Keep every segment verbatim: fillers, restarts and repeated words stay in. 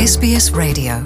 S B S Radio.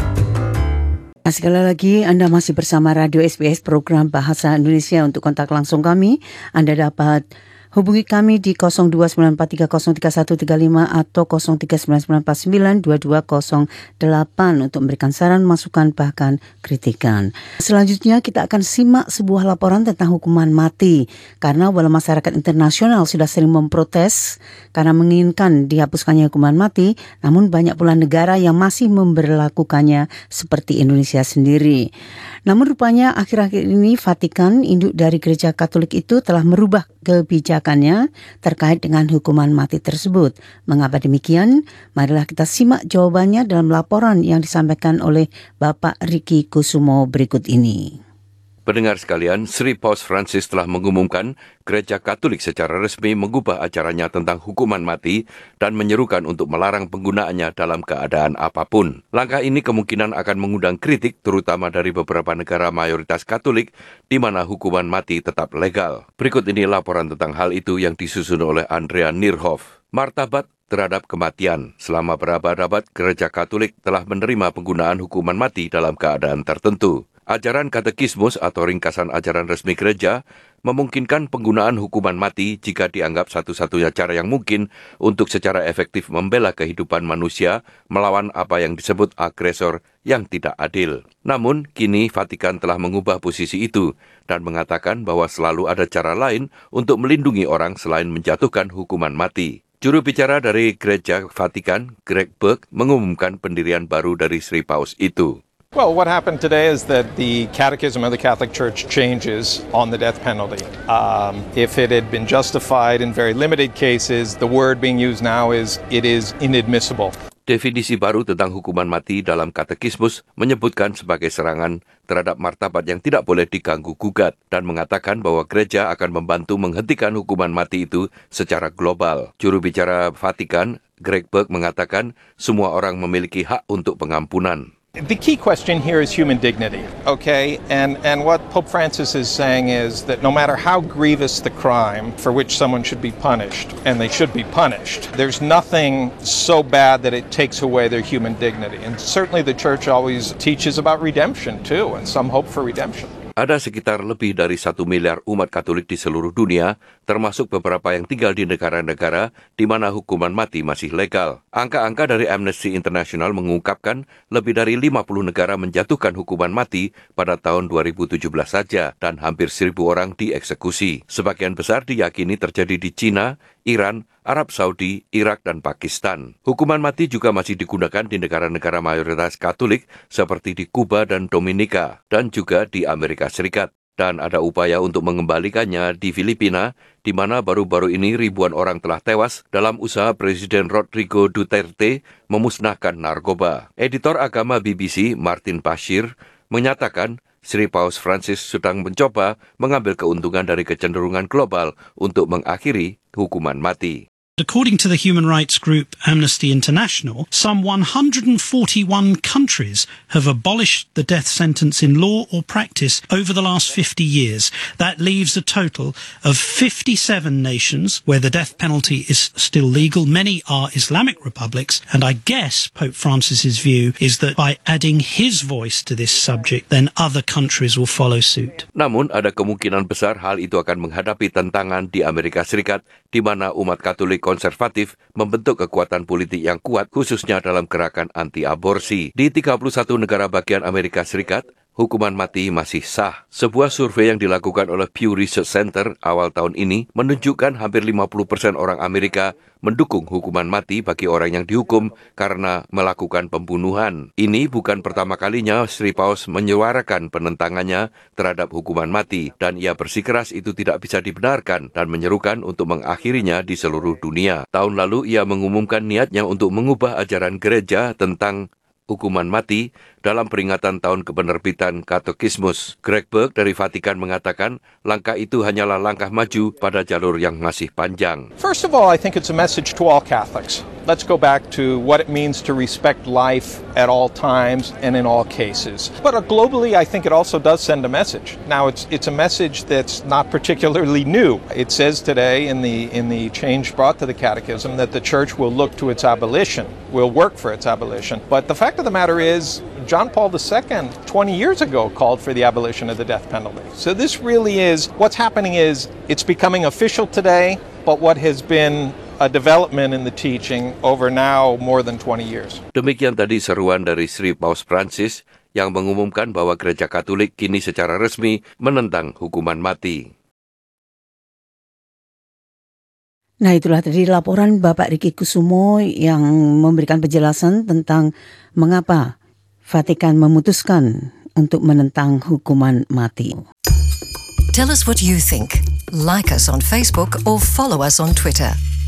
Sekali lagi Anda masih bersama Radio S B S Program Bahasa Indonesia. Untuk kontak langsung kami, Anda dapat hubungi kami di kosong dua sembilan empat tiga kosong tiga satu tiga lima atau kosong tiga sembilan sembilan empat sembilan dua dua kosong delapan untuk memberikan saran, masukan, bahkan kritikan. Selanjutnya kita akan simak sebuah laporan tentang hukuman mati. Karena walau masyarakat internasional sudah sering memprotes karena menginginkan dihapuskannya hukuman mati, namun banyak pula negara yang masih memberlakukannya seperti Indonesia sendiri. Namun rupanya akhir-akhir ini Vatikan, induk dari Gereja Katolik itu, telah merubah kebijakannya terkait dengan hukuman mati tersebut. Mengapa demikian? Marilah kita simak jawabannya dalam laporan yang disampaikan oleh Bapak Riki Kusumo berikut ini. Pendengar sekalian, Sri Paus Francis telah mengumumkan Gereja Katolik secara resmi mengubah ajarannya tentang hukuman mati dan menyerukan untuk melarang penggunaannya dalam keadaan apapun. Langkah ini kemungkinan akan mengundang kritik terutama dari beberapa negara mayoritas Katolik di mana hukuman mati tetap legal. Berikut ini laporan tentang hal itu yang disusun oleh Andrea Nierhoff. Martabat terhadap kematian. Selama berabad-abad, Gereja Katolik telah menerima penggunaan hukuman mati dalam keadaan tertentu. Ajaran katekismus atau ringkasan ajaran resmi gereja memungkinkan penggunaan hukuman mati jika dianggap satu-satunya cara yang mungkin untuk secara efektif membela kehidupan manusia melawan apa yang disebut agresor yang tidak adil. Namun, kini Vatikan telah mengubah posisi itu dan mengatakan bahwa selalu ada cara lain untuk melindungi orang selain menjatuhkan hukuman mati. Juru bicara dari Gereja Vatikan, Greg Burke, mengumumkan pendirian baru dari Sri Paus itu. Well, what happened today is that the Catechism of the Catholic Church changes on the death penalty. Um, if it had been justified in very limited cases, the word being used now is it is inadmissible. Definisi baru tentang hukuman mati dalam katekismus menyebutkan sebagai serangan terhadap martabat yang tidak boleh diganggu-gugat dan mengatakan bahwa gereja akan membantu menghentikan hukuman mati itu secara global. Juru bicara Vatikan, Greg Burke, mengatakan semua orang memiliki hak untuk pengampunan. The key question here is human dignity, okay? And and what Pope Francis is saying is that no matter how grievous the crime for which someone should be punished, and they should be punished, there's nothing so bad that it takes away their human dignity. And certainly the Church always teaches about redemption too, and some hope for redemption. Ada sekitar lebih dari satu miliar umat Katolik di seluruh dunia, termasuk beberapa yang tinggal di negara-negara di mana hukuman mati masih legal. Angka-angka dari Amnesty International mengungkapkan lebih dari lima puluh negara menjatuhkan hukuman mati pada tahun dua ribu tujuh belas saja dan hampir seribu orang dieksekusi. Sebagian besar diyakini terjadi di China, Iran, Arab Saudi, Irak, dan Pakistan. Hukuman mati juga masih digunakan di negara-negara mayoritas Katolik seperti di Kuba dan Dominika, dan juga di Amerika Serikat. Dan ada upaya untuk mengembalikannya di Filipina, di mana baru-baru ini ribuan orang telah tewas dalam usaha Presiden Rodrigo Duterte memusnahkan narkoba. Editor agama B B C, Martin Bashir, menyatakan Sri Paus Francis sedang mencoba mengambil keuntungan dari kecenderungan global untuk mengakhiri hukuman mati. According to the human rights group Amnesty International, some one hundred forty-one countries have abolished the death sentence in law or practice over the last fifty years. That leaves a total of fifty-seven nations where the death penalty is still legal. Many are Islamic republics, and I guess Pope Francis's view is that by adding his voice to this subject, then other countries will follow suit. Namun ada kemungkinan besar hal itu akan menghadapi tantangan di Amerika Serikat, di mana umat Katolik konservatif membentuk kekuatan politik yang kuat khususnya dalam gerakan anti-aborsi. Di tiga puluh satu negara bagian Amerika Serikat, hukuman mati masih sah. Sebuah survei yang dilakukan oleh Pew Research Center awal tahun ini menunjukkan hampir lima puluh persen orang Amerika mendukung hukuman mati bagi orang yang dihukum karena melakukan pembunuhan. Ini bukan pertama kalinya Sri Paus menyuarakan penentangannya terhadap hukuman mati, dan ia bersikeras itu tidak bisa dibenarkan dan menyerukan untuk mengakhirinya di seluruh dunia. Tahun lalu ia mengumumkan niatnya untuk mengubah ajaran gereja tentang hukuman mati dalam peringatan tahun kepenerbitan Katekismus. Greg Burke dari Vatikan mengatakan langkah itu hanyalah langkah maju pada jalur yang masih panjang. First of all, I think it's a message to all Catholics. let's go back to what it means to respect life at all times and in all cases. But uh, globally, I think it also does send a message. Now, it's it's a message that's not particularly new. It says today in the in the change brought to the Catechism that the Church will look to its abolition, will work for its abolition. But the fact of the matter is, John Paul the Second, twenty years ago, called for the abolition of the death penalty. So this really is, what's happening is, it's becoming official today, but what has been a development in the teaching over now more than twenty years. Demikian tadi seruan dari Sri Paus Francis yang mengumumkan bahwa Gereja Katolik kini secara resmi menentang hukuman mati. Nah, itulah tadi laporan Bapak Riki Kusumo yang memberikan penjelasan tentang mengapa Vatikan memutuskan untuk menentang hukuman mati. Tell us what you think. Like us on Facebook or follow us on Twitter.